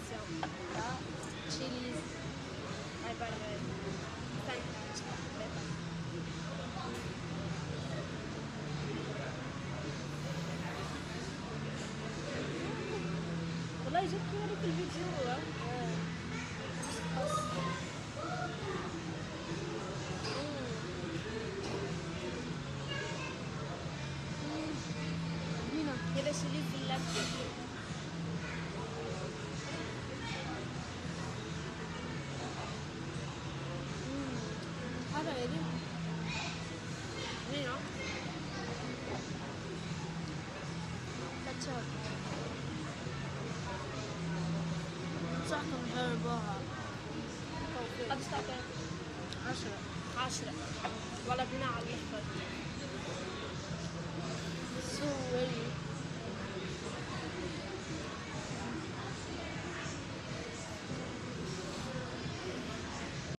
attenzione. Chili. Vale. والله جبت لك الفيديو. كده شيلي في اللبس. حاجة يا دي مينو كاتشب صح نجربوها. قد استعطيت 10 ولا بناء على الأحفر. So